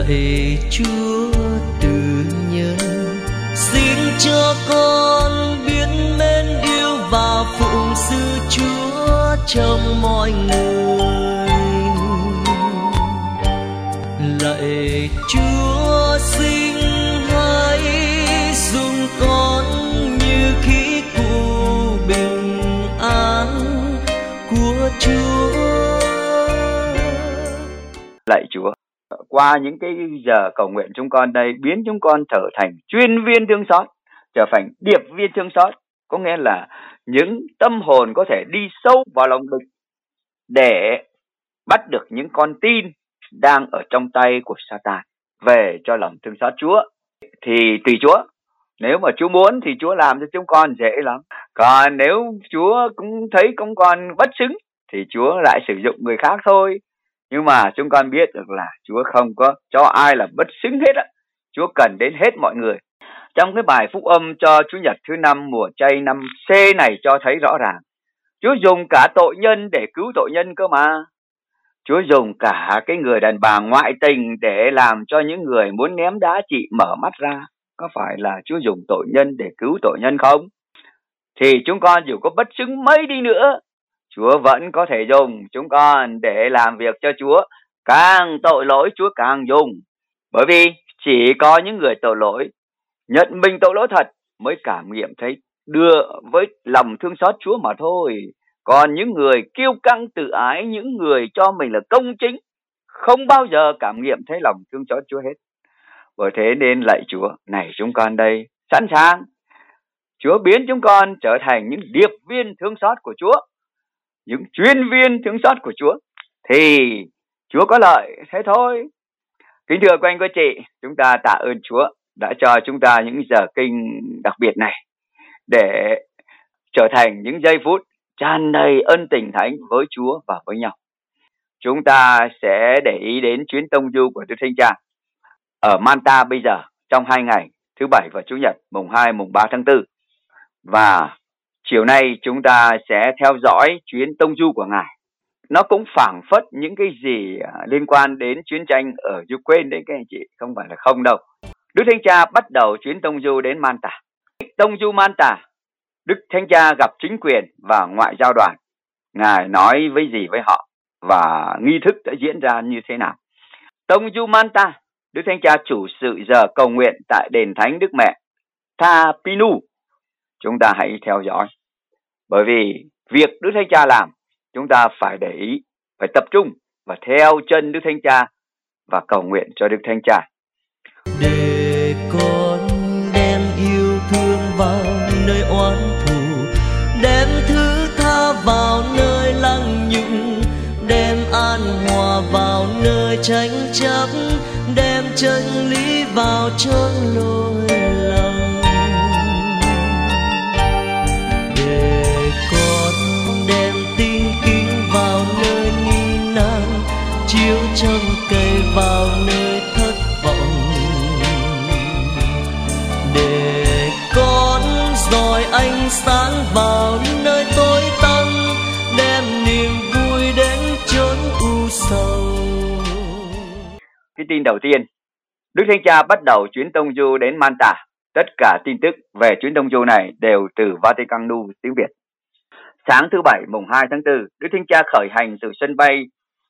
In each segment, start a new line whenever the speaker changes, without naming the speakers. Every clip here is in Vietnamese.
Lạy Chúa từ nhân, xin cho con biết mến yêu và phụng sự Chúa trong mọi người. Lạy Chúa xin hãy dùng con như khí cụ bình an của Chúa.
Lạy Chúa, qua những cái giờ cầu nguyện chúng con đây, biến chúng con trở thành chuyên viên thương xót, trở thành điệp viên thương xót, có nghĩa là những tâm hồn có thể đi sâu vào lòng địch để bắt được những con tin đang ở trong tay của Satan về cho lòng thương xót Chúa. Thì tùy Chúa, nếu mà Chúa muốn thì Chúa làm cho chúng con dễ lắm. Còn nếu Chúa cũng thấy chúng con bất xứng thì Chúa lại sử dụng người khác thôi. Nhưng mà chúng con biết được là Chúa không có cho ai là bất xứng hết á. Chúa cần đến hết mọi người. Trong cái bài phúc âm cho Chủ nhật thứ 5 mùa chay năm C này cho thấy rõ ràng, Chúa dùng cả tội nhân để cứu tội nhân cơ mà. Chúa dùng cả cái người đàn bà ngoại tình để làm cho những người muốn ném đá chị mở mắt ra. Có phải là Chúa dùng tội nhân để cứu tội nhân không? Thì chúng con dù có bất xứng mấy đi nữa, Chúa vẫn có thể dùng chúng con để làm việc cho Chúa. Càng tội lỗi Chúa càng dùng. Bởi vì chỉ có những người tội lỗi, nhận mình tội lỗi thật mới cảm nghiệm thấy đưa với lòng thương xót Chúa mà thôi. Còn những người kiêu căng tự ái, những người cho mình là công chính, không bao giờ cảm nghiệm thấy lòng thương xót Chúa hết. Bởi thế nên lạy Chúa, này chúng con đây sẵn sàng. Chúa biến chúng con trở thành những điệp viên thương xót của Chúa, những chuyên viên thương xót của Chúa, thì Chúa có lợi thế thôi. Kính thưa quý anh quý chị, chúng ta tạ ơn Chúa đã cho chúng ta những giờ kinh đặc biệt này để trở thành những giây phút tràn đầy ân tình thánh với Chúa và với nhau. Chúng ta sẽ để ý đến chuyến tông du của Đức Thánh Cha ở Manta bây giờ trong 2 ngày, thứ Bảy và Chủ nhật, mùng 2, mùng 3 tháng 4. Và chiều nay chúng ta sẽ theo dõi chuyến tông du của Ngài. Nó cũng phảng phất những cái gì liên quan đến chiến tranh ở Ukraine đấy các anh chị, không phải là không đâu. Đức Thánh Cha bắt đầu chuyến tông du đến Manta. Tông du Manta, Đức Thánh Cha gặp chính quyền và ngoại giao đoàn. Ngài nói với gì với họ và nghi thức đã diễn ra như thế nào. Tông du Manta, Đức Thánh Cha chủ sự giờ cầu nguyện tại đền Thánh Đức Mẹ Tha Pinu. Chúng ta hãy theo dõi. Bởi vì việc Đức Thánh Cha làm, chúng ta phải để ý, phải tập trung và theo chân Đức Thánh Cha và cầu nguyện cho Đức Thánh Cha.
Để con đem yêu thương vào nơi oán thù, đem thứ tha vào nơi lăng nhục, đem an hòa vào nơi tranh chấp, đem chân lý vào chốn lỗi lầm. Để con đem tin kính vào nơi nghi nan, chiếu trông cậy vào nơi thất vọng. Để con dọi ánh sáng vào nơi tối tăm, đem niềm vui đến chốn u sầu.
Cái tin đầu tiên, Đức Thánh Cha bắt đầu chuyến tông du đến Manta. Tất cả tin tức về chuyến tông du này đều từ Vatican News tiếng Việt. Sáng thứ Bảy mùng 2 tháng 4, Đức Thánh Cha khởi hành từ sân bay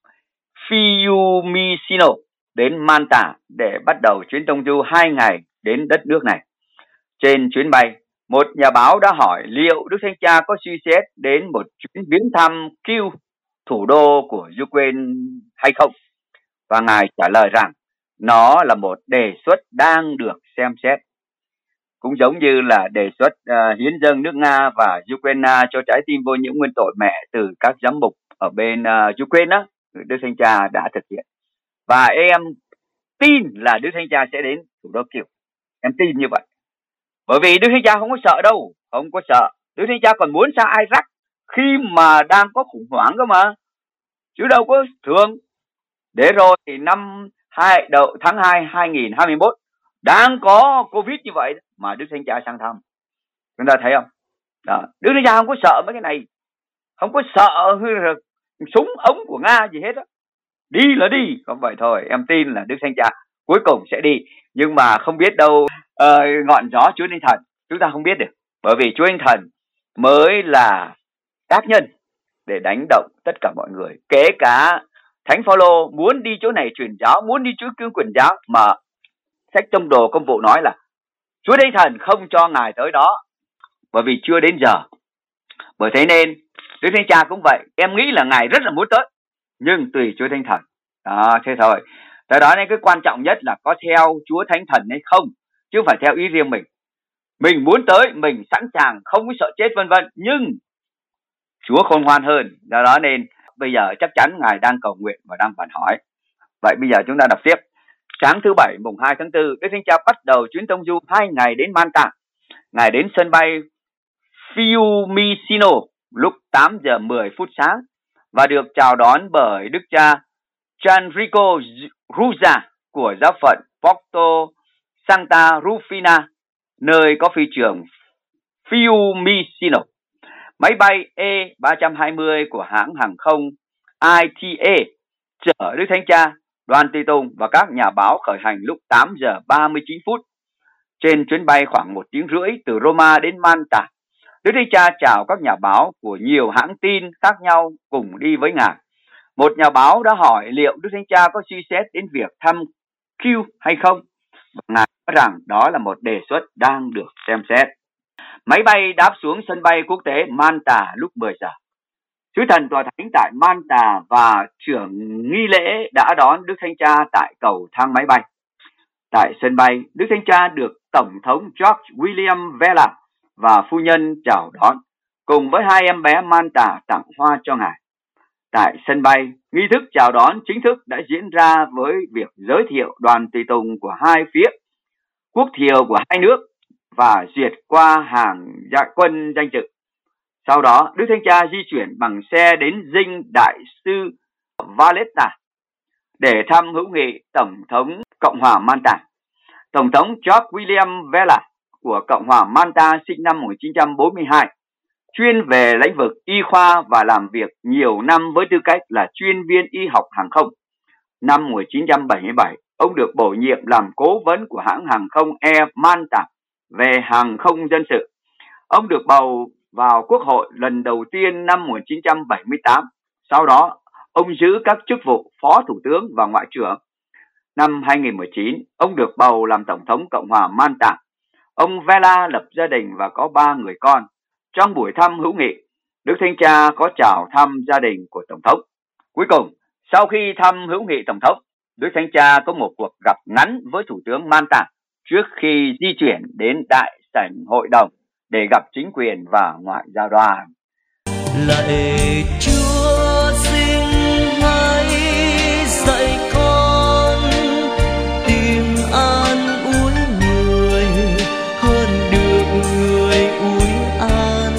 Fiumicino đến Manta để bắt đầu chuyến tông du 2 ngày đến đất nước này. Trên chuyến bay, một nhà báo đã hỏi liệu Đức Thánh Cha có suy xét đến một chuyến viếng thăm Kyiv, thủ đô của Ukraine hay không? Và Ngài trả lời rằng nó là một đề xuất đang được xem xét. Cũng giống như là đề xuất hiến dâng nước Nga và Ukraine cho trái tim vô nhiễm nguyên tội mẹ từ các giám mục ở bên Ukraine đó, Đức Thánh Cha đã thực hiện. Và em tin là Đức Thánh Cha sẽ đến thủ đô Kyiv. Em tin như vậy. Bởi vì Đức Thánh Cha không có sợ đâu, không có sợ. Đức Thánh Cha còn muốn sang Iraq khi mà đang có khủng hoảng cơ mà, chứ đâu có thường. Để rồi thì tháng 2 2021 đang có Covid như vậy mà Đức Thánh Cha sang thăm. Chúng ta thấy không? Đó. Đức Thánh Cha không có sợ mấy cái này, không có sợ súng ống của Nga gì hết á. Đi là đi, không vậy thôi. Em tin là Đức Thánh Cha cuối cùng sẽ đi. Nhưng mà không biết đâu ngọn gió Chúa Thánh Thần, chúng ta không biết được. Bởi vì Chúa Thánh Thần mới là tác nhân để đánh động tất cả mọi người. Kể cả Thánh Phaolô muốn đi chỗ này truyền giáo, muốn đi chỗ kia truyền giáo, mà sách Tông Đồ Công vụ nói là Chúa Thánh Thần không cho ngài tới đó, bởi vì chưa đến giờ. Bởi thế nên Đức Thánh Cha cũng vậy, em nghĩ là ngài rất là muốn tới, nhưng tùy Chúa Thánh Thần. Đó, thế thôi. Từ đó nên cái quan trọng nhất là có theo Chúa Thánh Thần hay không, chứ không phải theo ý riêng mình. Mình muốn tới, mình sẵn sàng, không có sợ chết vân vân, nhưng Chúa khôn ngoan hơn. Do đó nên bây giờ chắc chắn ngài đang cầu nguyện và đang bàn hỏi. Vậy bây giờ chúng ta đọc tiếp. Sáng thứ Bảy mùng 2 tháng 4, Đức Thánh Cha bắt đầu chuyến tông du 2 ngày đến Malta. Ngài đến sân bay Fiumicino lúc 8 giờ 10 phút sáng và được chào đón bởi Đức cha Gianrico Ruzza của giáo phận Porto Santa Rufina, nơi có phi trường Fiumicino. Máy bay E320 của hãng hàng không ITA chở Đức Thánh Cha, đoàn tùy tùng và các nhà báo khởi hành lúc 8 giờ 39 phút. Trên chuyến bay khoảng 1 tiếng rưỡi từ Roma đến Malta, Đức Thánh Cha chào các nhà báo của nhiều hãng tin khác nhau cùng đi với ngài. Một nhà báo đã hỏi liệu Đức Thánh Cha có suy xét đến việc thăm Q hay không. Ngài nói rằng đó là một đề xuất đang được xem xét. Máy bay đáp xuống sân bay quốc tế Malta lúc 10 giờ. Sứ thần tòa thánh tại Malta và trưởng nghi lễ đã đón Đức Thánh Cha tại cầu thang máy bay. Tại sân bay, Đức Thánh Cha được Tổng thống George William Vela và phu nhân chào đón, cùng với 2 em bé Malta tặng hoa cho ngài. Tại sân bay, nghi thức chào đón chính thức đã diễn ra với việc giới thiệu đoàn tùy tùng của hai phía, quốc thiều của hai nước và duyệt qua hàng quân danh dự. Sau đó, Đức Thánh Cha di chuyển bằng xe đến dinh đại sư Valletta để thăm hữu nghị Tổng thống Cộng hòa Malta. Tổng thống George William Vela của Cộng hòa Malta sinh năm 1942, chuyên về lĩnh vực y khoa và làm việc nhiều năm với tư cách là chuyên viên y học hàng không. Năm 1977, ông được bổ nhiệm làm cố vấn của hãng hàng không Air Malta về hàng không dân sự. Ông được bầu vào Quốc hội lần đầu tiên năm 1978. Sau đó, ông giữ các chức vụ Phó Thủ tướng và Ngoại trưởng. Năm 2019, ông được bầu làm Tổng thống Cộng hòa Malta. Ông Vela lập gia đình và có 3 người con. Trong buổi thăm hữu nghị, Đức Thánh Cha có chào thăm gia đình của Tổng thống. Cuối cùng, sau khi thăm hữu nghị Tổng thống, Đức Thánh Cha có một cuộc gặp ngắn với Thủ tướng Malta trước khi di chuyển đến đại sảnh hội đồng để gặp chính quyền và ngoại giao đoàn.
Lạy Chúa xin hãy dạy con tìm an ủi người hơn được người ủi an,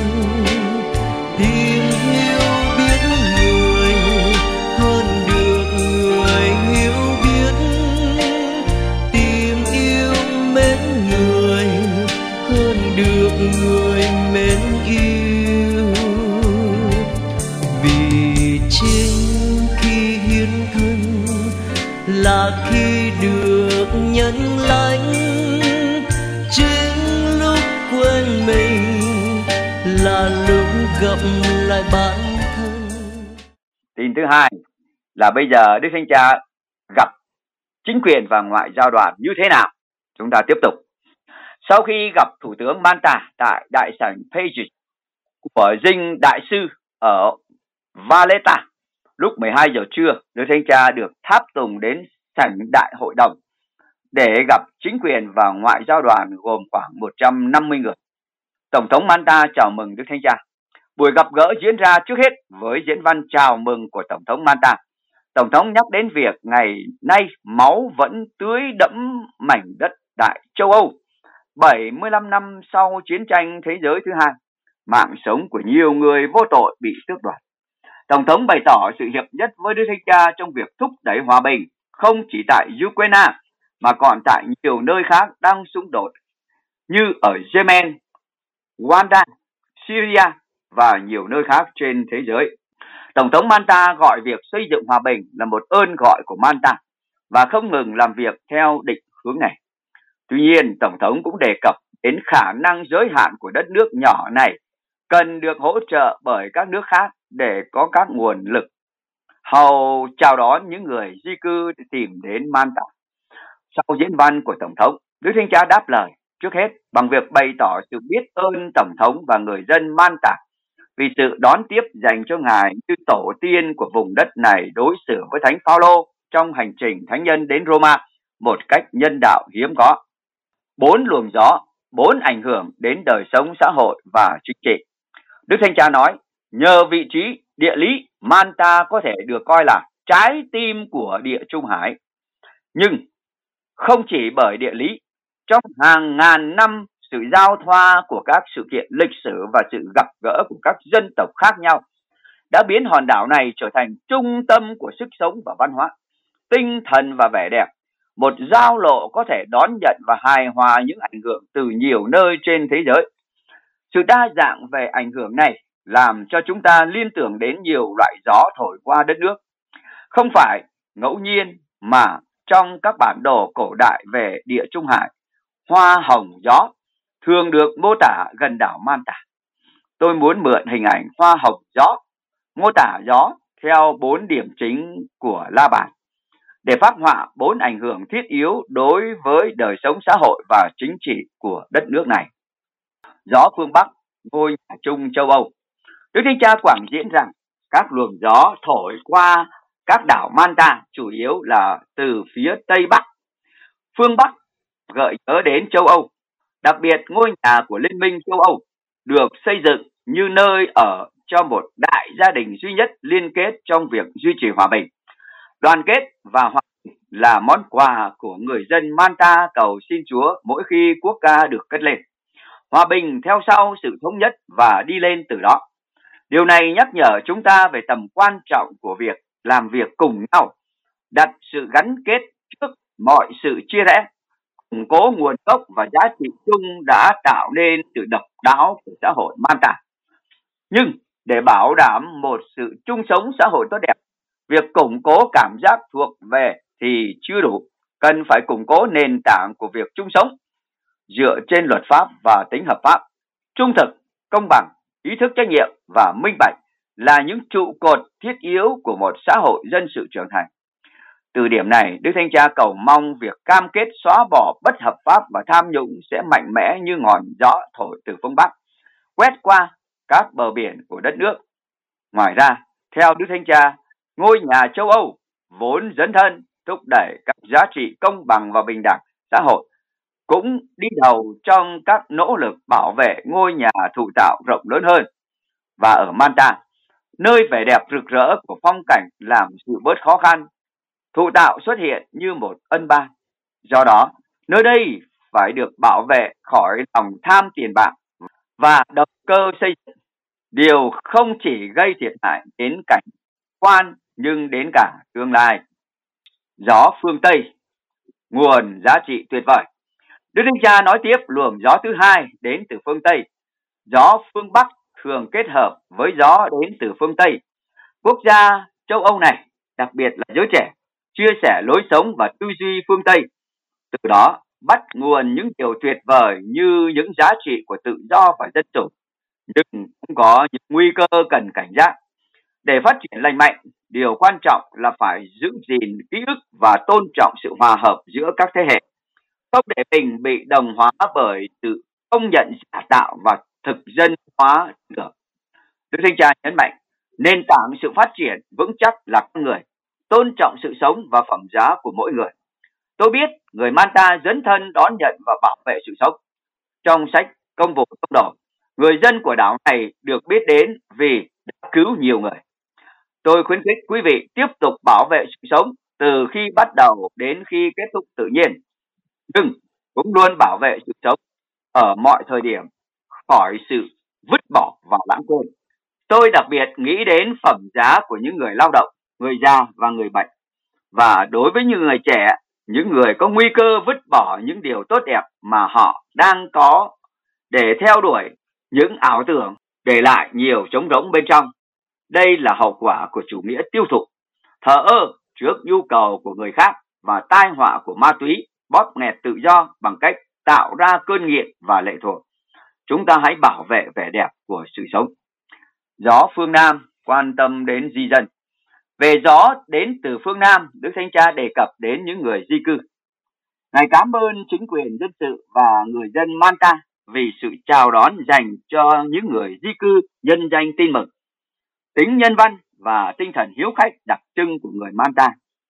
tìm hiểu biết người hơn được người hiểu biết, tìm yêu mến người hơn được người mến yêu. Vì chính khi hiến thân là khi được nhân lãnh, chính lúc quên mình là lúc gặp lại bản thân.
Tin thứ hai là bây giờ Đức Thánh Cha gặp chính quyền và ngoại giao đoàn như thế nào? Chúng ta tiếp tục. Sau khi gặp Thủ tướng Malta tại đại sảnh Pages của dinh đại sư ở Valletta, lúc 12 giờ trưa, Đức Thánh Cha được tháp tùng đến sảnh đại hội đồng để gặp chính quyền và ngoại giao đoàn gồm khoảng 150 người. Tổng thống Malta chào mừng Đức Thánh Cha. Buổi gặp gỡ diễn ra trước hết với diễn văn chào mừng của Tổng thống Malta. Tổng thống nhắc đến việc ngày nay máu vẫn tưới đẫm mảnh đất tại châu Âu. 75 năm sau chiến tranh thế giới thứ hai, mạng sống của nhiều người vô tội bị tước đoạt. Tổng thống bày tỏ sự hiệp nhất với Đức Thánh Cha trong việc thúc đẩy hòa bình, không chỉ tại Ukraine mà còn tại nhiều nơi khác đang xung đột như ở Yemen, Rwanda, Syria và nhiều nơi khác trên thế giới. Tổng thống Malta gọi việc xây dựng hòa bình là một ơn gọi của Malta. và không ngừng làm việc theo định hướng này. Tuy nhiên, Tổng thống cũng đề cập đến khả năng giới hạn của đất nước nhỏ này cần được hỗ trợ bởi các nước khác để có các nguồn lực hầu chào đón những người di cư tìm đến Malta. Sau diễn văn của Tổng thống, Đức Thánh Cha đáp lời trước hết bằng việc bày tỏ sự biết ơn Tổng thống và người dân Malta vì sự đón tiếp dành cho Ngài như tổ tiên của vùng đất này đối xử với Thánh Phaolô trong hành trình thánh nhân đến Roma một cách nhân đạo hiếm có. 4 luồng gió, 4 ảnh hưởng đến đời sống xã hội và chính trị. Đức Thánh Cha nói, nhờ vị trí địa lý, Malta có thể được coi là trái tim của Địa Trung Hải. Nhưng không chỉ bởi địa lý, trong hàng ngàn năm sự giao thoa của các sự kiện lịch sử và sự gặp gỡ của các dân tộc khác nhau đã biến hòn đảo này trở thành trung tâm của sức sống và văn hóa, tinh thần và vẻ đẹp, một giao lộ có thể đón nhận và hài hòa những ảnh hưởng từ nhiều nơi trên thế giới. Sự đa dạng về ảnh hưởng này làm cho chúng ta liên tưởng đến nhiều loại gió thổi qua đất nước. Không phải ngẫu nhiên mà trong các bản đồ cổ đại về Địa Trung Hải, hoa hồng gió thường được mô tả gần đảo Malta. Tôi muốn mượn hình ảnh hoa hồng gió, mô tả gió theo 4 điểm chính của La Bàn để phác họa 4 ảnh hưởng thiết yếu đối với đời sống xã hội và chính trị của đất nước này. Gió phương Bắc, ngôi nhà chung châu Âu. Đức Thánh Cha quảng diễn rằng các luồng gió thổi qua các đảo Malta chủ yếu là từ phía Tây Bắc. Phương Bắc gợi nhớ đến châu Âu, đặc biệt ngôi nhà của Liên minh châu Âu được xây dựng như nơi ở cho một đại gia đình duy nhất liên kết trong việc duy trì hòa bình. Đoàn kết và hòa bình là món quà của người dân Malta cầu xin Chúa mỗi khi quốc ca được cất lên. Hòa bình theo sau sự thống nhất và đi lên từ đó. Điều này nhắc nhở chúng ta về tầm quan trọng của việc làm việc cùng nhau, đặt sự gắn kết trước mọi sự chia rẽ, củng cố nguồn gốc và giá trị chung đã tạo nên sự độc đáo của xã hội Malta. Nhưng để bảo đảm một sự chung sống xã hội tốt đẹp, việc củng cố cảm giác thuộc về thì chưa đủ, cần phải củng cố nền tảng của việc chung sống dựa trên luật pháp và tính hợp pháp. Trung thực, công bằng, ý thức trách nhiệm và minh bạch là những trụ cột thiết yếu của một xã hội dân sự trưởng thành. Từ điểm này, Đức Thánh Cha cầu mong việc cam kết xóa bỏ bất hợp pháp và tham nhũng sẽ mạnh mẽ như ngọn gió thổi từ phương Bắc, quét qua các bờ biển của đất nước. Ngoài ra, theo Đức Thánh Cha, ngôi nhà châu Âu vốn dấn thân thúc đẩy các giá trị công bằng và bình đẳng xã hội, cũng đi đầu trong các nỗ lực bảo vệ ngôi nhà thụ tạo rộng lớn hơn. Và ở Malta, nơi vẻ đẹp rực rỡ của phong cảnh làm dịu bớt khó khăn, thụ tạo xuất hiện như một ân ban. Do đó, nơi đây phải được bảo vệ khỏi lòng tham tiền bạc và động cơ xây dựng. Điều không chỉ gây thiệt hại đến cảnh quan nhưng đến cả tương lai. Gió phương Tây, nguồn giá trị tuyệt vời. Đức Thánh Cha nói tiếp luồng gió thứ hai đến từ phương Tây. Gió phương Bắc thường kết hợp với gió đến từ phương Tây. Quốc gia châu Âu này, đặc biệt là giới trẻ, chia sẻ lối sống và tư duy phương Tây. Từ đó bắt nguồn những điều tuyệt vời như những giá trị của tự do và dân chủ. Nhưng cũng có những nguy cơ cần cảnh giác. Để phát triển lành mạnh, điều quan trọng là phải giữ gìn ký ức và tôn trọng sự hòa hợp giữa các thế hệ. Không để mình bị đồng hóa bởi sự công nhận giả tạo và thực dân hóa được. Đức Thánh Cha nhấn mạnh, nền tảng sự phát triển vững chắc là con người, tôn trọng sự sống và phẩm giá của mỗi người. Tôi biết người Malta dấn thân đón nhận và bảo vệ sự sống. Trong sách Công vụ Công đồ, người dân của đảo này được biết đến vì đã cứu nhiều người. Tôi khuyến khích quý vị tiếp tục bảo vệ sự sống từ khi bắt đầu đến khi kết thúc tự nhiên, nhưng cũng luôn bảo vệ sự sống ở mọi thời điểm khỏi sự vứt bỏ và lãng quên. Tôi đặc biệt nghĩ đến phẩm giá của những người lao động, người già và người bệnh. Và đối với những người trẻ, những người có nguy cơ vứt bỏ những điều tốt đẹp mà họ đang có để theo đuổi những ảo tưởng để lại nhiều trống rỗng bên trong. Đây là hậu quả của chủ nghĩa tiêu thụ, thờ ơ trước nhu cầu của người khác và tai họa của ma túy, bóp nghẹt tự do bằng cách tạo ra cơn nghiện và lệ thuộc. Chúng ta hãy bảo vệ vẻ đẹp của sự sống. Gió phương Nam quan tâm đến di dân. Về gió đến từ phương Nam, Đức Thánh Cha đề cập đến những người di cư. Ngài cảm ơn chính quyền dân sự và người dân Malta vì sự chào đón dành cho những người di cư nhân danh tin mừng. Tính nhân văn và tinh thần hiếu khách đặc trưng của người Malta.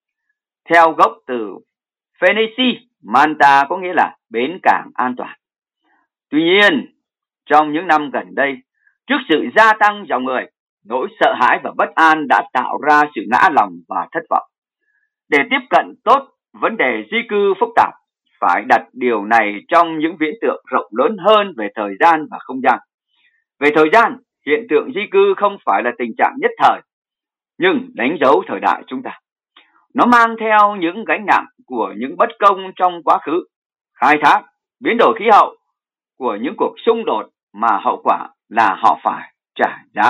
Theo gốc từ Phoenicia, Malta có nghĩa là bến cảng an toàn. Tuy nhiên, trong những năm gần đây, trước sự gia tăng dòng người, nỗi sợ hãi và bất an đã tạo ra sự ngã lòng và thất vọng. Để tiếp cận tốt vấn đề di cư phức tạp, phải đặt điều này trong những viễn tượng rộng lớn hơn về thời gian và không gian. Về thời gian, hiện tượng di cư không phải là tình trạng nhất thời, nhưng đánh dấu thời đại chúng ta. Nó mang theo những gánh nặng của những bất công trong quá khứ, khai thác, biến đổi khí hậu của những cuộc xung đột mà hậu quả là họ phải trả giá.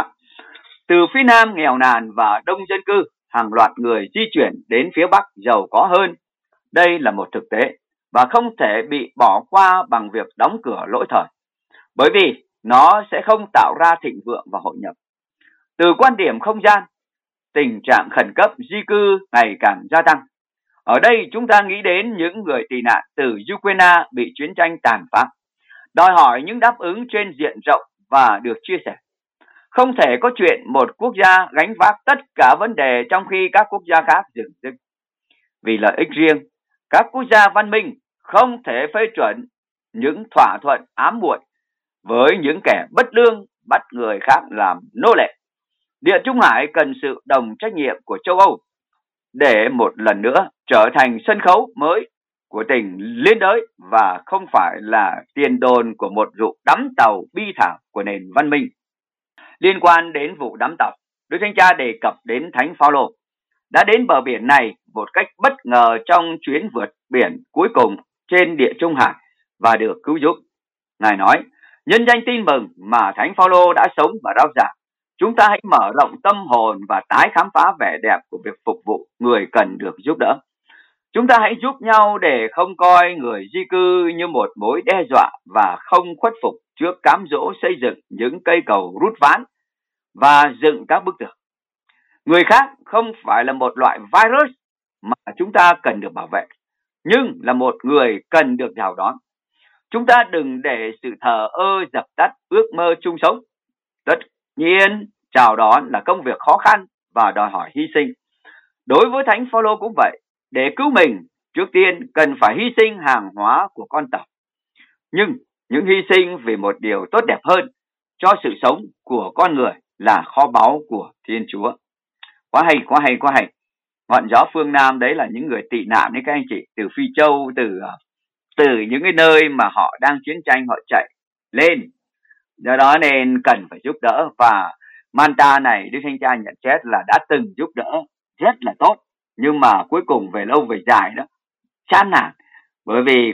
Từ phía Nam nghèo nàn và đông dân cư, hàng loạt người di chuyển đến phía Bắc giàu có hơn. Đây là một thực tế và không thể bị bỏ qua bằng việc đóng cửa lỗi thời, bởi vì nó sẽ không tạo ra thịnh vượng và hội nhập. Từ quan điểm không gian, tình trạng khẩn cấp di cư ngày càng gia tăng. Ở đây chúng ta nghĩ đến những người tị nạn từ Ukraine bị chiến tranh tàn phá, đòi hỏi những đáp ứng trên diện rộng và được chia sẻ. Không thể có chuyện một quốc gia gánh vác tất cả vấn đề trong khi các quốc gia khác dừng dưng. Vì lợi ích riêng, các quốc gia văn minh không thể phê chuẩn những thỏa thuận ám muội với những kẻ bất lương bắt người khác làm nô lệ. Địa Trung Hải cần sự đồng trách nhiệm của châu Âu để một lần nữa trở thành sân khấu mới của tình liên đới và không phải là tiền đồn của một vụ đắm tàu bi thảm của nền văn minh. Liên quan đến vụ đắm tàu, Đức Thánh Cha đề cập đến Thánh Phaolô đã đến bờ biển này một cách bất ngờ trong chuyến vượt biển cuối cùng trên Địa Trung Hải và được cứu giúp. Ngài nói, nhân danh tin mừng mà Thánh Phaolô đã sống và rao giảng, chúng ta hãy mở rộng tâm hồn và tái khám phá vẻ đẹp của việc phục vụ người cần được giúp đỡ. Chúng ta hãy giúp nhau để không coi người di cư như một mối đe dọa và không khuất phục trước cám dỗ xây dựng những cây cầu rút ván và dựng các bức tường. Người khác không phải là một loại virus mà chúng ta cần được bảo vệ, nhưng là một người cần được chào đón. Chúng ta đừng để sự thờ ơ dập tắt ước mơ chung sống. Tất nhiên, chào đón là công việc khó khăn và đòi hỏi hy sinh. Đối với Thánh Phaolô cũng vậy, để cứu mình, trước tiên cần phải hy sinh hàng hóa của con tàu. Nhưng những hy sinh vì một điều tốt đẹp hơn cho sự sống của con người là kho báu của Thiên Chúa. Quá hay, quá hay, quá hay. Ngọn gió phương Nam đấy là những người tị nạn đấy các anh chị, từ Phi Châu, từ những cái nơi mà họ đang chiến tranh họ chạy lên. Do đó nên cần phải giúp đỡ, và Malta này Đức Thánh Cha nhận xét là đã từng giúp đỡ rất là tốt, nhưng mà cuối cùng về lâu về dài đó chán nản, bởi vì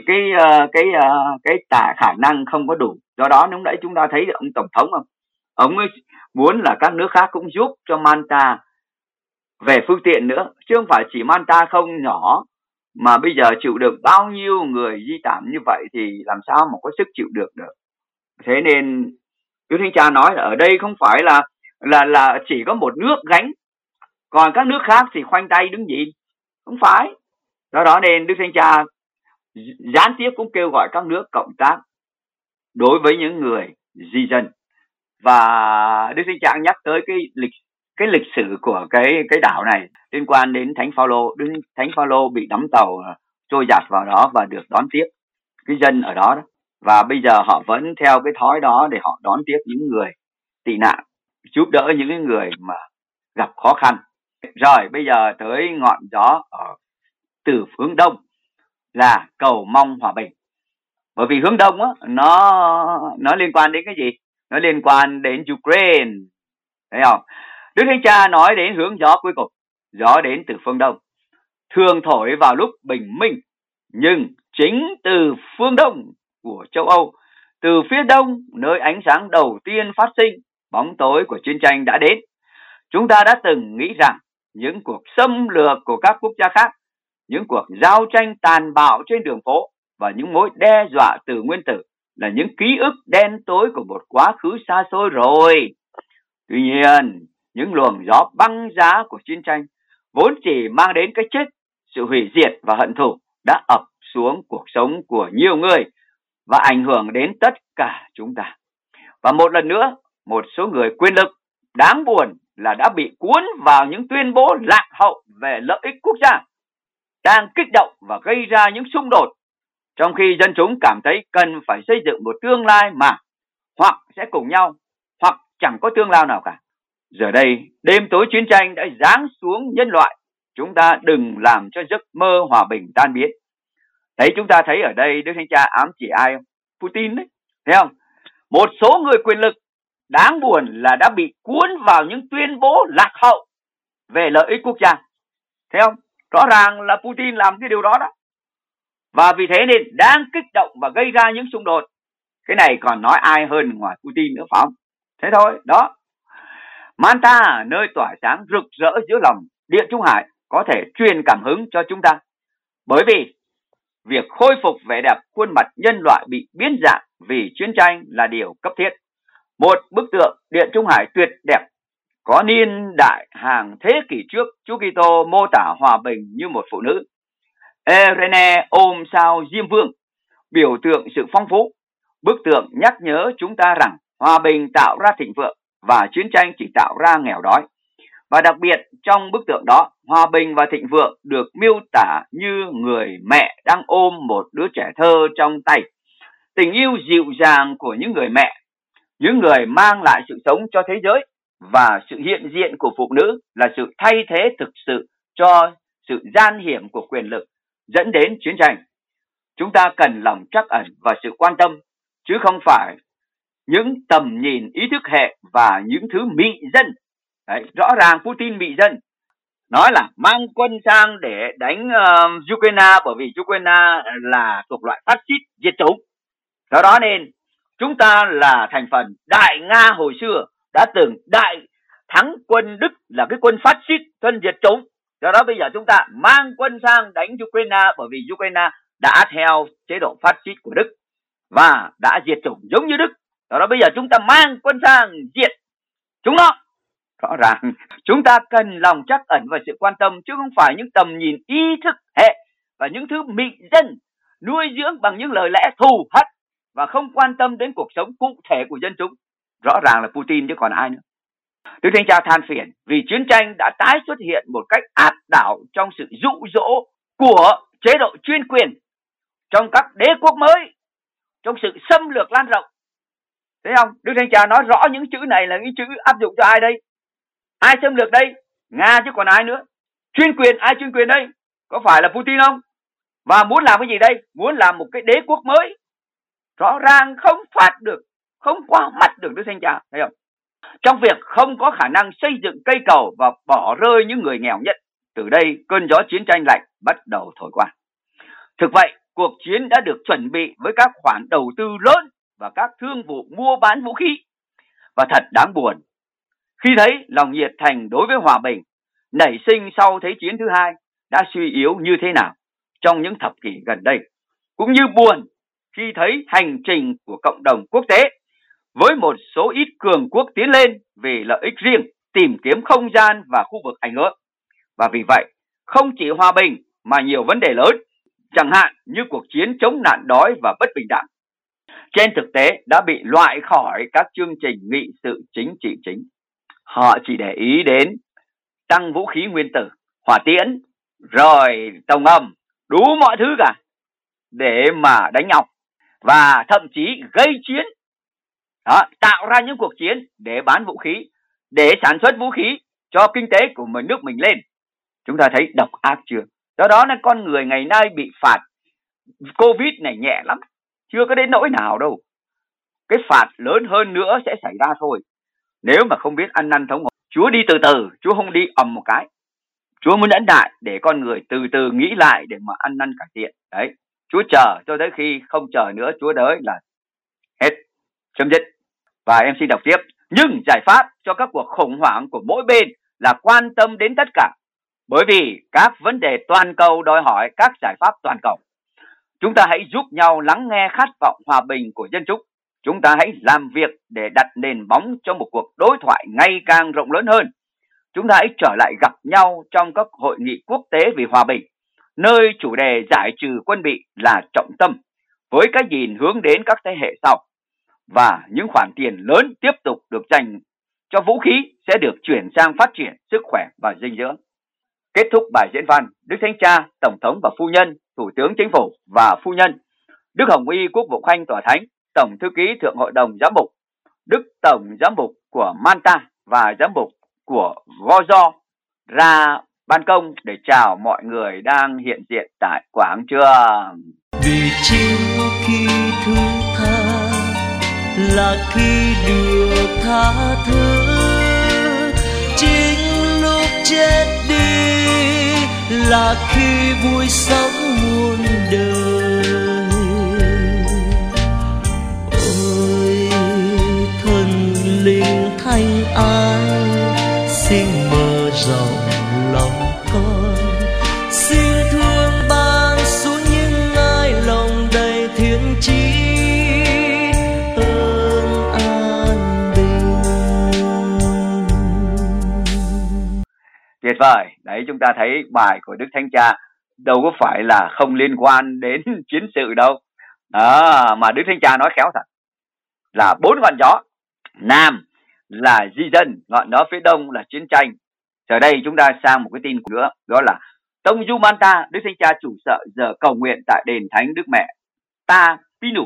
cái khả năng không có đủ. Do đó lúc nãy chúng ta thấy ông tổng thống không, ông ấy muốn là các nước khác cũng giúp cho Malta về phương tiện nữa, chứ không phải chỉ Malta không nhỏ, mà bây giờ chịu được bao nhiêu người di tản như vậy thì làm sao mà có sức chịu được. Thế nên Đức Thánh Cha nói là ở đây không phải là chỉ có một nước gánh, còn các nước khác thì khoanh tay đứng nhìn, không phải. Do đó nên Đức Thánh Cha gián tiếp cũng kêu gọi các nước cộng tác đối với những người di dân. Và Đức Thánh Cha nhắc tới cái lịch sử của cái đảo này liên quan đến Thánh Phaolô. Thánh Phaolô bị đắm tàu trôi giạt vào đó và được đón tiếp cái dân ở đó. Và bây giờ họ vẫn theo cái thói đó để họ đón tiếp những người tị nạn, giúp đỡ những người mà gặp khó khăn. Rồi bây giờ tới ngọn gió ở từ hướng đông là cầu mong hòa bình. Bởi vì hướng đông á, nó liên quan đến cái gì? Nó liên quan đến Ukraine. Thấy không? Đức Thánh Cha nói đến hướng gió cuối cùng, gió đến từ phương đông, thường thổi vào lúc bình minh, nhưng chính từ phương đông của châu Âu, từ phía đông nơi ánh sáng đầu tiên phát sinh, bóng tối của chiến tranh đã đến. Chúng ta đã từng nghĩ rằng những cuộc xâm lược của các quốc gia khác những cuộc giao tranh tàn bạo trên đường phố và những mối đe dọa từ nguyên tử là những ký ức đen tối của một quá khứ xa xôi rồi. Tuy nhiên, những luồng gió băng giá của chiến tranh vốn chỉ mang đến cái chết, sự hủy diệt và hận thù đã ập xuống cuộc sống của nhiều người và ảnh hưởng đến tất cả chúng ta. Và một lần nữa, một số người quyền lực đáng buồn là đã bị cuốn vào những tuyên bố lạc hậu về lợi ích quốc gia, đang kích động và gây ra những xung đột, trong khi dân chúng cảm thấy cần phải xây dựng một tương lai mà hoặc sẽ cùng nhau hoặc chẳng có tương lai nào cả. Giờ đây, đêm tối chiến tranh đã giáng xuống nhân loại. Chúng ta đừng làm cho giấc mơ hòa bình tan biến. Chúng ta thấy ở đây Đức Thánh Cha ám chỉ ai không? Putin đấy, thấy không? Một số người quyền lực đáng buồn là đã bị cuốn vào những tuyên bố lạc hậu về lợi ích quốc gia. Thấy không? Rõ ràng là Putin làm cái điều đó đó. Và vì thế nên đang kích động và gây ra những xung đột. Cái này còn nói ai hơn ngoài Putin nữa phải không? Thế thôi, đó. Manta, nơi tỏa sáng rực rỡ giữa lòng Địa Trung Hải, có thể truyền cảm hứng cho chúng ta. Bởi vì việc khôi phục vẻ đẹp khuôn mặt nhân loại bị biến dạng vì chiến tranh là điều cấp thiết. Một bức tượng Địa Trung Hải tuyệt đẹp có niên đại hàng thế kỷ trước, Chúa Kitô mô tả hòa bình như một phụ nữ. Irene ôm sao Diêm Vương, biểu tượng sự phong phú. Bức tượng nhắc nhớ chúng ta rằng hòa bình tạo ra thịnh vượng và chiến tranh chỉ tạo ra nghèo đói. Và đặc biệt trong bức tượng đó, hòa bình và thịnh vượng được miêu tả như người mẹ đang ôm một đứa trẻ thơ trong tay. Tình yêu dịu dàng của những người mẹ, những người mang lại sự sống cho thế giới, và sự hiện diện của phụ nữ là sự thay thế thực sự cho sự gian hiểm của quyền lực dẫn đến chiến tranh. Chúng ta cần lòng trắc ẩn và sự quan tâm, chứ không phải những tầm nhìn ý thức hệ và những thứ mị dân. Đấy, rõ ràng Putin mị dân, nói là mang quân sang để đánh Ukraine bởi vì Ukraine là thuộc loại phát xít diệt chủng. Do đó nên chúng ta là thành phần Đại Nga hồi xưa đã từng đại thắng quân Đức là cái quân phát xít, quân diệt chủng. Do đó bây giờ chúng ta mang quân sang đánh Ukraine bởi vì Ukraine đã theo chế độ phát xít của Đức và đã diệt chủng giống như Đức. Do đó bây giờ chúng ta mang quân sang diệt chúng nó. Rõ ràng chúng ta cần lòng trắc ẩn và sự quan tâm, chứ không phải những tầm nhìn ý thức hệ và những thứ mị dân nuôi dưỡng bằng những lời lẽ thù hận và không quan tâm đến cuộc sống cụ thể của dân chúng. Rõ ràng là Putin chứ còn ai nữa. Đức Thánh Cha than phiền vì chiến tranh đã tái xuất hiện một cách áp đảo trong sự dụ dỗ của chế độ chuyên quyền, trong các đế quốc mới, trong sự xâm lược lan rộng. Thấy không? Đức Thánh Cha nói rõ những chữ này là những chữ áp dụng cho ai đây? Ai xâm lược đây? Nga chứ còn ai nữa. Chuyên quyền, ai chuyên quyền đây? Có phải là Putin không? Và muốn làm cái gì đây? Muốn làm một cái đế quốc mới. Rõ ràng không phát được, không qua mặt được Đức Thánh Cha, thấy không? Trong việc không có khả năng xây dựng cây cầu và bỏ rơi những người nghèo nhất. Từ đây cơn gió chiến tranh lạnh bắt đầu thổi qua. Thực vậy, cuộc chiến đã được chuẩn bị với các khoản đầu tư lớn và các thương vụ mua bán vũ khí. Và thật đáng buồn khi thấy lòng nhiệt thành đối với hòa bình nảy sinh sau Thế chiến thứ hai đã suy yếu như thế nào trong những thập kỷ gần đây. Cũng như buồn khi thấy hành trình của cộng đồng quốc tế với một số ít cường quốc tiến lên vì lợi ích riêng, tìm kiếm không gian và khu vực ảnh hưởng. Và vì vậy, không chỉ hòa bình mà nhiều vấn đề lớn, chẳng hạn như cuộc chiến chống nạn đói và bất bình đẳng, trên thực tế đã bị loại khỏi các chương trình nghị sự chính trị chính. Họ chỉ để ý đến tăng vũ khí nguyên tử, hỏa tiễn, rồi tàu ngầm, đủ mọi thứ cả để mà đánh nhau và thậm chí gây chiến. Đó, tạo ra những cuộc chiến để bán vũ khí, để sản xuất vũ khí cho kinh tế của nước mình lên. Chúng ta thấy độc ác chưa? Do đó nên con người ngày nay bị phạt Covid này nhẹ lắm, chưa có đến nỗi nào đâu. Cái phạt lớn hơn nữa sẽ xảy ra thôi. Nếu mà không biết ăn năn thống hối, Chúa đi từ từ, Chúa không đi ầm một cái. Chúa muốn nhẫn nại để con người từ từ nghĩ lại để mà ăn năn cải thiện. Đấy, Chúa chờ cho tới khi không chờ nữa, Chúa đới là hết, chấm dứt. Và em xin đọc tiếp. Nhưng giải pháp cho các cuộc khủng hoảng của mỗi bên là quan tâm đến tất cả, Bởi vì các vấn đề toàn cầu đòi hỏi các giải pháp toàn cầu. Chúng ta hãy giúp nhau lắng nghe khát vọng hòa bình của dân chúng. Chúng ta hãy làm việc để đặt nền móng cho một cuộc đối thoại ngày càng rộng lớn hơn. Chúng ta hãy trở lại gặp nhau trong các hội nghị quốc tế vì hòa bình, nơi chủ đề giải trừ quân bị là trọng tâm, với cái nhìn hướng đến các thế hệ sau. Và những khoản tiền lớn tiếp tục được dành cho vũ khí sẽ được chuyển sang phát triển sức khỏe và dinh dưỡng. Kết thúc bài diễn văn, Đức Thánh Cha, Tổng thống và Phu nhân, Thủ tướng Chính phủ và Phu nhân, Đức Hồng Y Quốc vụ Khanh Tòa Thánh, Tổng Thư ký Thượng Hội đồng Giám mục, Đức Tổng Giám mục của Manta và Giám mục của Gozo ra ban công để chào mọi người đang hiện diện tại quảng trường.
Vì chính khi thứ tha là khi được tha thứ, chính lúc chết đi là khi vui sống muôn đời. Ôi thần linh thanh ái, xin mở rộng lòng con, xin thương ban xuống những ai lòng đầy thiện chí, ơn an bình.
Tuyệt vời. Đấy, chúng ta thấy bài của Đức Thánh Cha đâu có phải là không liên quan đến chiến sự đâu. Mà Đức Thánh Cha nói khéo thật là 4 ngọn gió. Nam là di dân, ngọn gió phía đông là chiến tranh. Giờ đây chúng ta sang một cái tin nữa, đó là Tông Du Manta, Đức Thánh Cha chủ sợ giờ cầu nguyện tại đền Thánh Đức Mẹ Ta Pinu.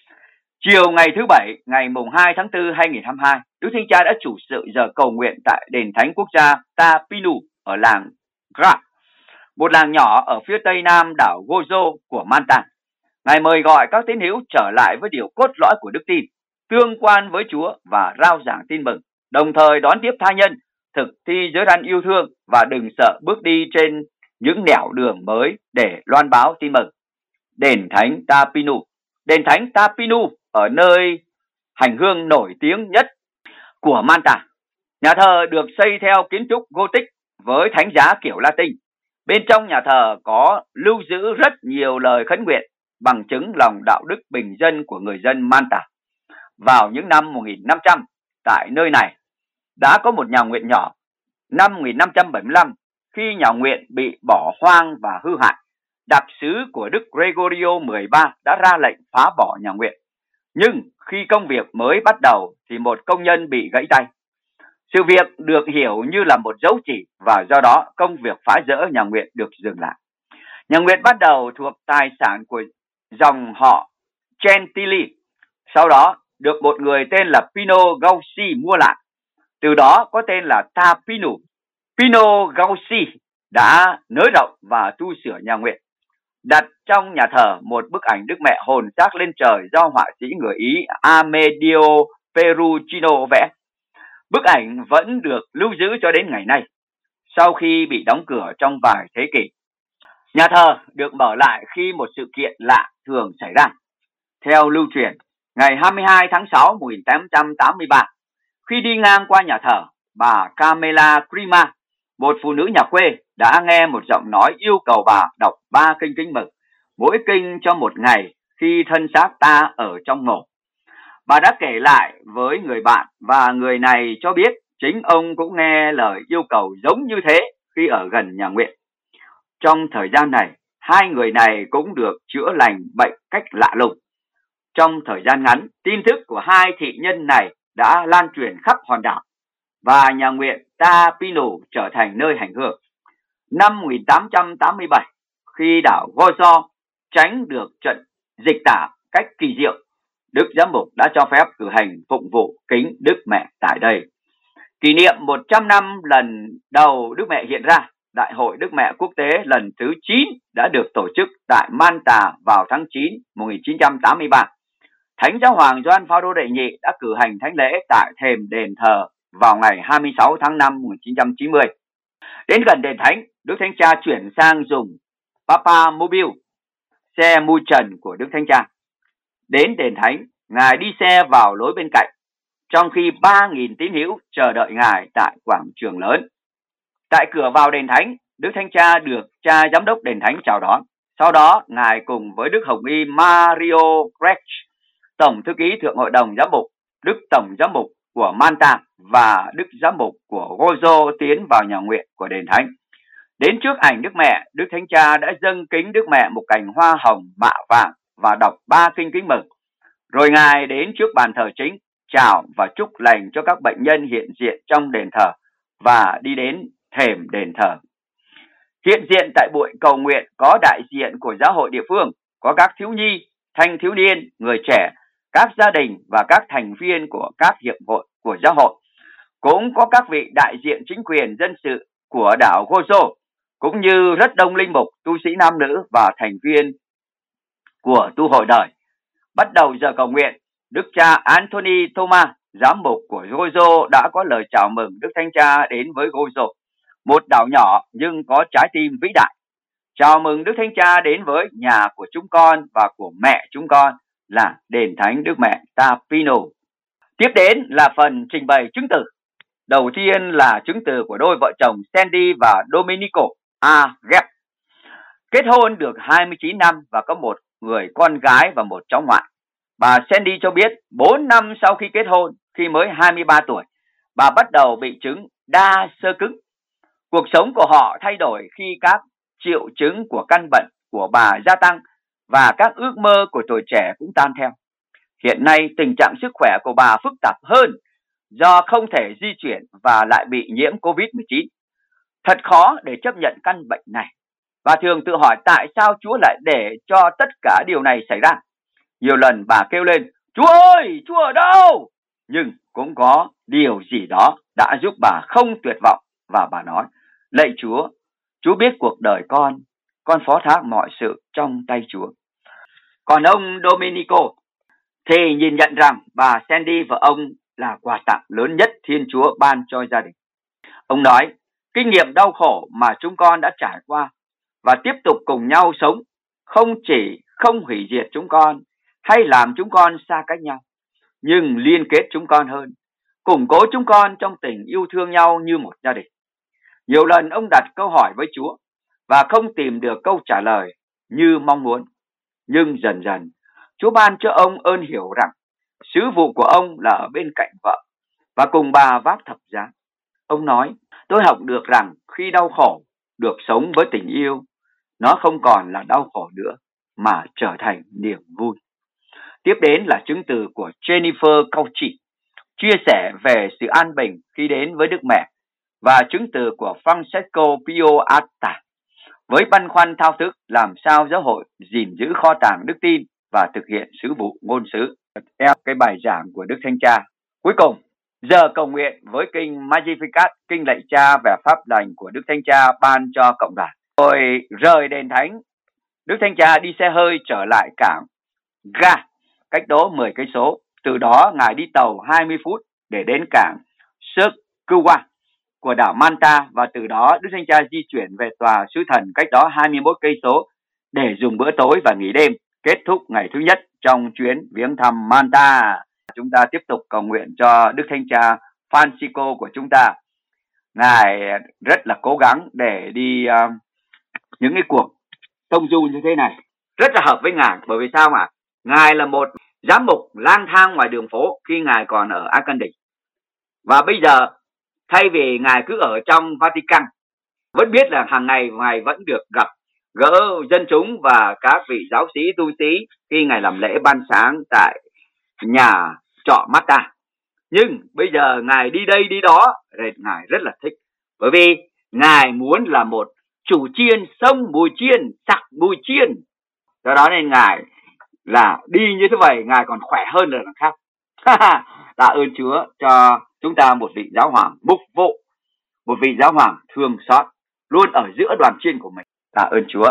Chiều ngày thứ Bảy, ngày mùng 2 tháng 4, 2022, Đức Thánh Cha đã chủ sự giờ cầu nguyện tại đền Thánh Quốc gia Ta Pinu ở làng Gra, một làng nhỏ ở phía tây nam đảo Gozo của Manta. Ngài mời gọi các tín hữu trở lại với điều cốt lõi của đức tin, tương quan với Chúa và rao giảng tin mừng, đồng thời đón tiếp tha nhân, thực thi giới răn yêu thương và đừng sợ bước đi trên những nẻo đường mới để loan báo tin mừng. Đền Thánh Ta Pinu. Đền Thánh Ta Pinu ở nơi hành hương nổi tiếng nhất của Manta. Nhà thờ được xây theo kiến trúc Gothic với thánh giá kiểu Latin. Bên trong nhà thờ có lưu giữ rất nhiều lời khấn nguyện, bằng chứng lòng đạo đức bình dân của người dân Manta. Vào những năm 1500, tại nơi này đã có một nhà nguyện nhỏ. Năm 1575, khi nhà nguyện bị bỏ hoang và hư hại, đặc sứ của Đức Gregorio XIII đã ra lệnh phá bỏ nhà nguyện. Nhưng khi công việc mới bắt đầu thì một công nhân bị gãy tay. Sự việc được hiểu như là một dấu chỉ và do đó công việc phá rỡ nhà nguyện được dừng lại. Nhà nguyện bắt đầu thuộc tài sản của dòng họ Gentili, sau đó được một người tên là Pino Gauci mua lại. Từ đó có tên là Ta Pinu. Pino Gauci đã nới rộng và tu sửa nhà nguyện, đặt trong nhà thờ một bức ảnh Đức Mẹ hồn xác lên trời do họa sĩ người Ý Amedeo Perugino vẽ. Bức ảnh vẫn được lưu giữ cho đến ngày nay, sau khi bị đóng cửa trong vài thế kỷ. Nhà thờ được mở lại khi một sự kiện lạ thường xảy ra. Theo lưu truyền, ngày 22 tháng 6 1883, khi đi ngang qua nhà thờ, bà Camilla Prima, một phụ nữ nhà quê, đã nghe một giọng nói yêu cầu bà đọc 3 kinh Kính Mừng, mỗi kinh cho một ngày khi thân xác ta ở trong mồ. Bà đã kể lại với người bạn và người này cho biết chính ông cũng nghe lời yêu cầu giống như thế khi ở gần nhà nguyện. Trong thời gian này, hai người này cũng được chữa lành bệnh cách lạ lùng. Trong thời gian ngắn, tin tức của hai thị nhân này đã lan truyền khắp hòn đảo và nhà nguyện Ta Pinu trở thành nơi hành hương. Năm 1887, khi đảo Gozo tránh được trận dịch tả cách kỳ diệu, Đức Giám mục đã cho phép cử hành phụng vụ kính Đức Mẹ tại đây. Kỷ niệm 100 năm lần đầu Đức Mẹ hiện ra, Đại hội Đức Mẹ Quốc tế lần thứ 9 đã được tổ chức tại Manta vào tháng 9 1983. Thánh Giáo hoàng Gioan Phaolô đệ nhị đã cử hành thánh lễ tại thềm đền thờ vào ngày 26 tháng 5 1990. Đến gần đền thánh, Đức Thánh Cha chuyển sang dùng Papa Mobile, xe mui trần của Đức Thánh Cha. Đến đền thánh, Ngài đi xe vào lối bên cạnh, trong khi 3.000 tín hữu chờ đợi Ngài tại quảng trường lớn. Tại cửa vào đền thánh, Đức Thánh Cha được cha giám đốc đền thánh chào đón. Sau đó, Ngài cùng với Đức Hồng Y Mario Grech, Tổng thư ký Thượng hội đồng giám mục, Đức Tổng giám mục của Manta và Đức giám mục của Gozo tiến vào nhà nguyện của đền thánh. Đến trước ảnh Đức Mẹ, Đức Thánh Cha đã dâng kính Đức Mẹ một cành hoa hồng mạ vàng và đọc 3 kinh kính mừng. Rồi Ngài đến trước bàn thờ chính, chào và chúc lành cho các bệnh nhân hiện diện trong đền thờ và đi đến thềm đền thờ. Hiện diện tại buổi cầu nguyện có đại diện của giáo hội địa phương, có các thiếu nhi, thanh thiếu niên, người trẻ, các gia đình và các thành viên của các hiệp hội của giáo hội. Cũng có các vị đại diện chính quyền dân sự của đảo Gozo, cũng như rất đông linh mục, tu sĩ nam nữ và thành viên của tu hội đời. Bắt đầu giờ cầu nguyện, Đức cha Anthony Thomas, giám mục của Gozo đã có lời chào mừng Đức Thánh Cha đến với Gozo, một đảo nhỏ nhưng có trái tim vĩ đại. Chào mừng Đức Thánh Cha đến với nhà của chúng con và của mẹ chúng con là đền thánh Đức Mẹ Tapino. Tiếp đến là phần trình bày chứng từ. Đầu tiên là chứng từ của đôi vợ chồng Sandy và Domenico A. Gep. Kết hôn được 29 năm và có một người con gái và một cháu ngoại. Bà Sandy cho biết 4 năm sau khi kết hôn, khi mới 23 tuổi, bà bắt đầu bị chứng đa xơ cứng. Cuộc sống của họ thay đổi khi các triệu chứng của căn bệnh của bà gia tăng và các ước mơ của tuổi trẻ cũng tan theo. Hiện nay tình trạng sức khỏe của bà phức tạp hơn do không thể di chuyển và lại bị nhiễm COVID-19. Thật khó để chấp nhận căn bệnh này. Bà thường tự hỏi tại sao Chúa lại để cho tất cả điều này xảy ra. Nhiều lần bà kêu lên, Chúa ơi, Chúa ở đâu? Nhưng cũng có điều gì đó đã giúp bà không tuyệt vọng và bà nói, lạy Chúa, Chúa biết cuộc đời con phó thác mọi sự trong tay Chúa. Còn ông Domenico thì nhìn nhận rằng bà Sandy và ông là quà tặng lớn nhất Thiên Chúa ban cho gia đình. Ông nói, kinh nghiệm đau khổ mà chúng con đã trải qua và tiếp tục cùng nhau sống không chỉ không hủy diệt chúng con hay làm chúng con xa cách nhau, nhưng liên kết chúng con hơn, củng cố chúng con trong tình yêu thương nhau như một gia đình. Nhiều lần ông đặt câu hỏi với Chúa và không tìm được câu trả lời như mong muốn. Nhưng dần dần, Chúa ban cho ông ơn hiểu rằng sứ vụ của ông là ở bên cạnh vợ và cùng bà vác thập giá. Ông nói, tôi học được rằng khi đau khổ, được sống với tình yêu, nó không còn là đau khổ nữa mà trở thành niềm vui. Tiếp đến là chứng từ của Jennifer Cauchi, chia sẻ về sự an bình khi đến với Đức Mẹ, và chứng từ của Francesco Pio Atta với băn khoăn thao thức làm sao giáo hội gìn giữ kho tàng đức tin và thực hiện sứ vụ ngôn sứ theo cái bài giảng của Đức Thánh Cha. Cuối cùng, giờ cầu nguyện với kinh Magnificat, kinh lạy Cha về pháp lành của Đức Thánh Cha ban cho cộng đoàn. Rồi rời đền thánh, Đức Thánh Cha đi xe hơi trở lại cảng Ga, cách đó 10 cây số. Từ đó Ngài đi tàu 20 phút để đến cảng Sekuwa của đảo Manta, và từ đó Đức Thánh Cha di chuyển về tòa sứ thần cách đó 21 cây số để dùng bữa tối và nghỉ đêm, kết thúc ngày thứ nhất trong chuyến viếng thăm Manta. Chúng ta tiếp tục cầu nguyện cho Đức Thánh Cha Francisco của chúng ta. Ngài rất là cố gắng để đi những cái cuộc tông du như thế này, rất là hợp với Ngài. Bởi vì sao mà Ngài là một giám mục lang thang ngoài đường phố khi Ngài còn ở Arkansas. Và bây giờ thay vì Ngài cứ ở trong Vatican, vẫn biết là hàng ngày Ngài vẫn được gặp gỡ dân chúng và các vị giáo sĩ tu sĩ khi Ngài làm lễ ban sáng tại nhà trọ Mata. Nhưng bây giờ Ngài đi đây đi đó, Ngài rất là thích. Bởi vì Ngài muốn là một chủ chiên sông mùi chiên, sặc mùi chiên. Do đó nên Ngài là đi như thế vậy, Ngài còn khỏe hơn là khác. Tạ ơn Chúa cho chúng ta một vị giáo hoàng mục vụ, một vị giáo hoàng thương xót, luôn ở giữa đoàn chiên của mình. Tạ ơn Chúa.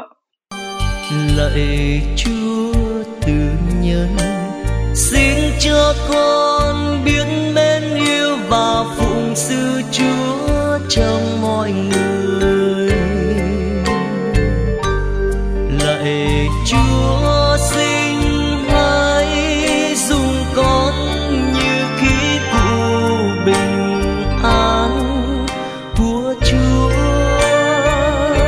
Lạy Chúa từ nhân, xin cho con biết mến yêu và phụng sự Chúa trong mọi người. Lạy Chúa xin hãy dùng con như khí cụ bình an của Chúa.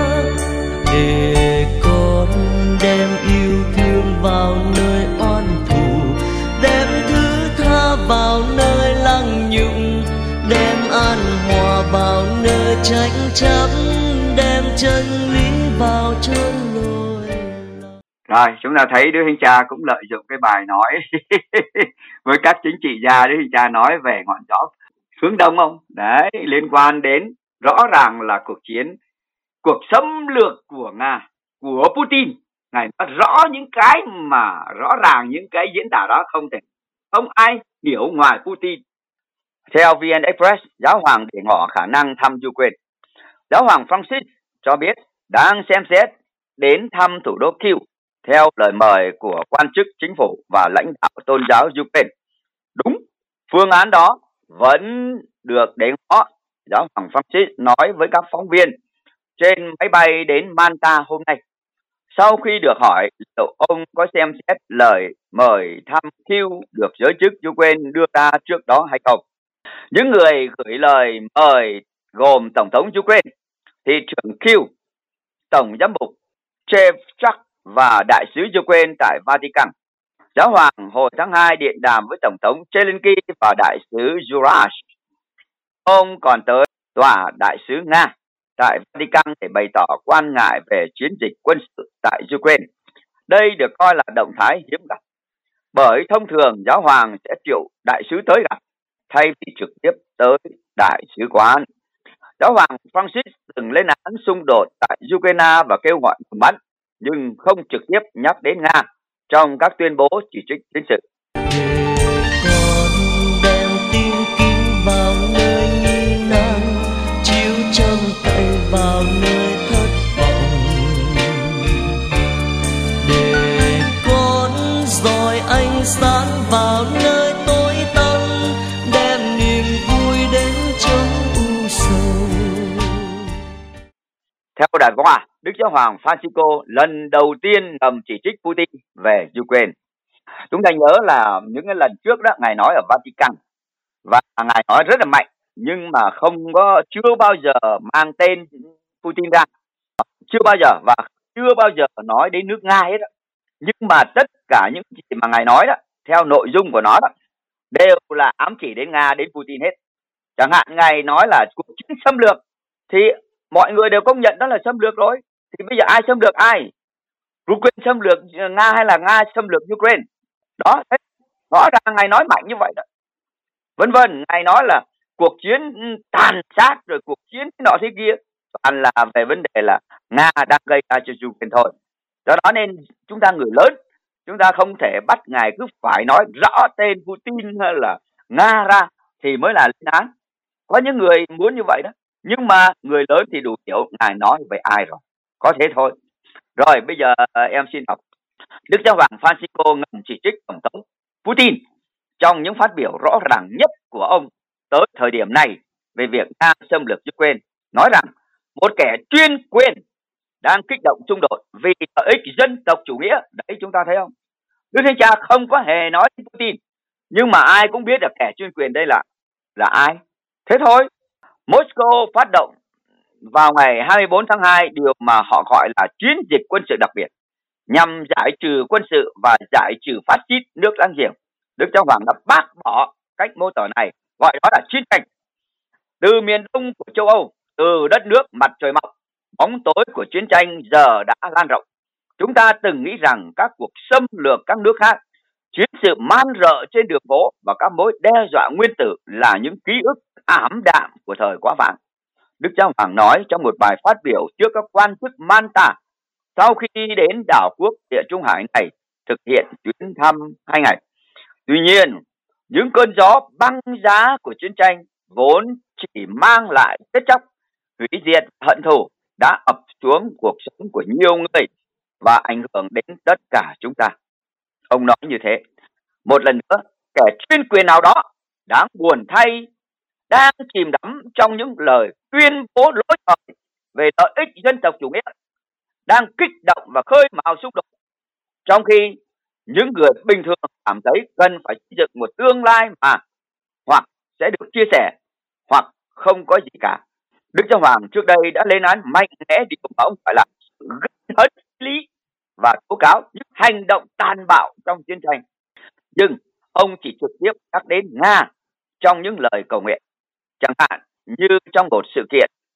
tranh chấp, đem chân lý vào chân lối.
Rồi, chúng ta thấy Đức Thánh Cha cũng lợi dụng cái bài nói với các chính trị gia. Đức Thánh Cha nói về ngọn gió hướng đông không? Đấy, liên quan đến rõ ràng là cuộc xâm lược của Nga, của Putin. Ngài nói rõ những cái mà rõ ràng những cái diễn tả đó không ai hiểu ngoài Putin. Theo VN Express, Giáo hoàng để ngỏ khả năng thăm Ukraine. Giáo hoàng Francis cho biết đang xem xét đến thăm thủ đô Kyiv theo lời mời của quan chức chính phủ và lãnh đạo tôn giáo Ukraine. Đúng, phương án đó vẫn được để ngỏ, Giáo hoàng Francis nói với các phóng viên trên máy bay đến Malta hôm nay. Sau khi được hỏi liệu ông có xem xét lời mời thăm Kyiv được giới chức Ukraine đưa ra trước đó hay không. Những người gửi lời mời gồm Tổng thống Ukraine, thị trưởng Kyiv, Tổng giám mục Shevchuk và đại sứ Ukraine tại Vatican. Giáo hoàng hồi tháng 2 điện đàm với Tổng thống Zelensky và đại sứ Juraj. Ông còn tới tòa đại sứ Nga tại Vatican để bày tỏ quan ngại về chiến dịch quân sự tại Ukraine. Đây được coi là động thái hiếm gặp, bởi thông thường giáo hoàng sẽ triệu đại sứ tới gặp thay vì trực tiếp tới đại sứ quán. Giáo hoàng Francis từng lên án xung đột tại Ukraine và kêu gọi ngừng bắn, nhưng không trực tiếp nhắc đến Nga trong các tuyên bố chỉ trích chiến sự.
Con đem tin kính vào nơi nghi nan, chiếu trông cậy vào nơi thất vọng. Để con dọi ánh sáng vào nơi tối tăm, đem niềm vui đến trong u sầu.
Theo Đài Hoa, Đức Giáo hoàng Francisco lần đầu tiên ngầm chỉ trích Putin về Ukraine. Chúng ta nhớ là những cái lần trước đó Ngài nói ở Vatican và Ngài nói rất là mạnh, nhưng mà chưa bao giờ mang tên Putin ra, chưa bao giờ, và chưa bao giờ nói đến nước Nga hết đó. Nhưng mà tất cả những gì mà Ngài nói đó, theo nội dung của nó đó, đều là ám chỉ đến Nga, đến Putin hết. Chẳng hạn Ngài nói là cuộc chiến xâm lược thì mọi người đều công nhận đó là xâm lược rồi. Thì bây giờ ai xâm lược ai? Ukraine xâm lược Nga hay là Nga xâm lược Ukraine? Đó, rõ ràng Ngài nói mạnh như vậy đó. Vân vân, Ngài nói là cuộc chiến tàn sát rồi cuộc chiến nọ thế kia, toàn là về vấn đề là Nga đang gây ra cho Ukraine thôi. Do đó nên chúng ta người lớn, chúng ta không thể bắt Ngài cứ phải nói rõ tên Putin hay là Nga ra thì mới là lên án. Có những người muốn như vậy đó, nhưng mà người lớn thì đủ hiểu Ngài nói về ai rồi. Có thế thôi. Rồi bây giờ em xin học. Đức Giáo hoàng Francisco ngầm chỉ trích Tổng thống Putin trong những phát biểu rõ ràng nhất của ông tới thời điểm này về việc Nga xâm lược Ukraine, nói rằng một kẻ chuyên quyền đang kích động xung đột vì lợi ích dân tộc chủ nghĩa. Đấy, chúng ta thấy không? Đức Thánh Cha không có hề nói đến Putin, nhưng mà ai cũng biết được kẻ chuyên quyền đây là ai. Thế thôi. Moscow phát động vào ngày 24 tháng 2 điều mà họ gọi là chiến dịch quân sự đặc biệt nhằm giải trừ quân sự và giải trừ phát xít nước láng giềng. Đức Giáo hoàng đã bác bỏ cách mô tả này, gọi đó là chiến tranh. Từ miền đông của châu Âu, từ đất nước mặt trời mọc, bóng tối của chiến tranh giờ đã lan rộng. Chúng ta từng nghĩ rằng các cuộc xâm lược các nước khác, chiến sự man rợ trên đường phố và các mối đe dọa nguyên tử là những ký ức ảm đạm của thời quá vãng. Đức Giáo hoàng nói trong một bài phát biểu trước các quan chức Malta sau khi đến đảo quốc Địa Trung Hải này thực hiện chuyến thăm 2 ngày. Tuy nhiên, những cơn gió băng giá của chiến tranh vốn chỉ mang lại chết chóc, hủy diệt, hận thù đã ập xuống cuộc sống của nhiều người và ảnh hưởng đến tất cả chúng ta. Ông nói như thế. Một lần nữa, kẻ chuyên quyền nào đó đáng buồn thay đang chìm đắm trong những lời tuyên bố lỗi thời về lợi ích dân tộc chủ nghĩa, đang kích động và khơi mào xung đột, trong khi những người bình thường cảm thấy cần phải xây dựng một tương lai mà hoặc sẽ được chia sẻ hoặc không có gì cả. Đức Giáo hoàng trước đây đã lên án mạnh mẽ điều mà ông phải là gây hấn lý và tố cáo những hành động tàn bạo trong chiến tranh. Nhưng ông chỉ trực tiếp nhắc đến Nga trong những lời cầu nguyện. Chẳng hạn như trong một sự kiện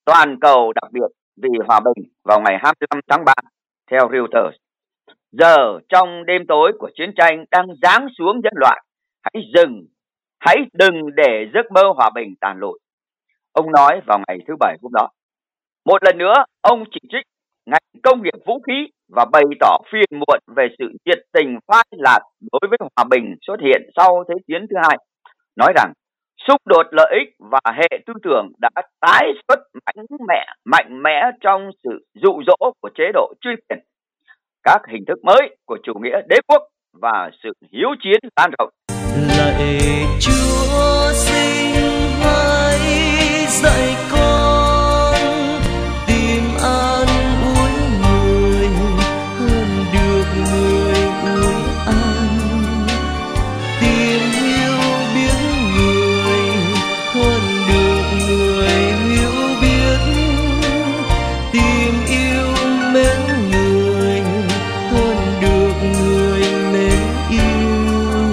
toàn cầu đặc biệt vì hòa bình vào ngày 25 tháng 3 theo Reuters. Giờ trong đêm tối của chiến tranh đang giáng xuống nhân loại, hãy đừng để giấc mơ hòa bình tàn lụi. Ông nói vào ngày thứ Bảy hôm đó. Một lần nữa, ông chỉ trích ngành công nghiệp vũ khí và bày tỏ phiền muộn về sự nhiệt tình phai nhạt đối với hòa bình xuất hiện sau Thế chiến thứ hai, nói rằng xung đột lợi ích và hệ tư tưởng đã tái xuất mạnh mẽ trong sự dụ dỗ của chế độ chuyên quyền, các hình thức mới của chủ nghĩa đế quốc và sự hiếu chiến lan rộng.
Lạy Chúa xin hãy dạy con tìm an ủi người hơn được người ủi an, tìm hiểu biết người hơn được người hiểu biết, tìm yêu mến người hơn được người mến yêu.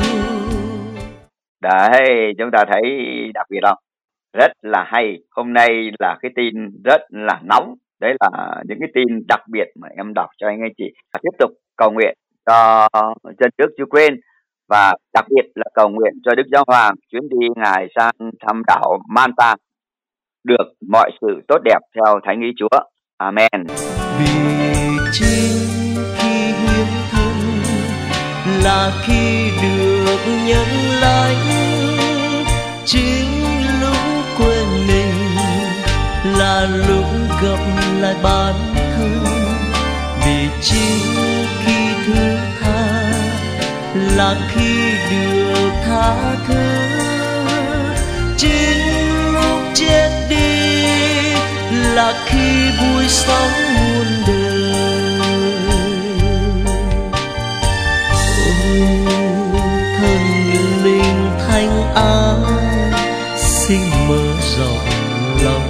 Đấy, chúng ta thấy đặc biệt không? Rất là hay. Hôm nay là cái tin rất là nóng. Đấy là những cái tin đặc biệt mà em đọc cho anh chị. Tiếp tục cầu nguyện cho dân nước Ukraine và đặc biệt là cầu nguyện cho Đức Giáo Hoàng chuyến đi ngài sang thăm đảo Malta được mọi sự tốt đẹp theo Thánh ý Chúa. Amen.
Vì chính khi hiến thân là khi được nhận lãnh, chính lúc quên mình là lúc gặp lại bản thân. Vì chính khi thứ tha là khi được tha thứ, chính lúc chết đi là khi vui sống muôn đời. Thân linh thanh an xin mở rộng lòng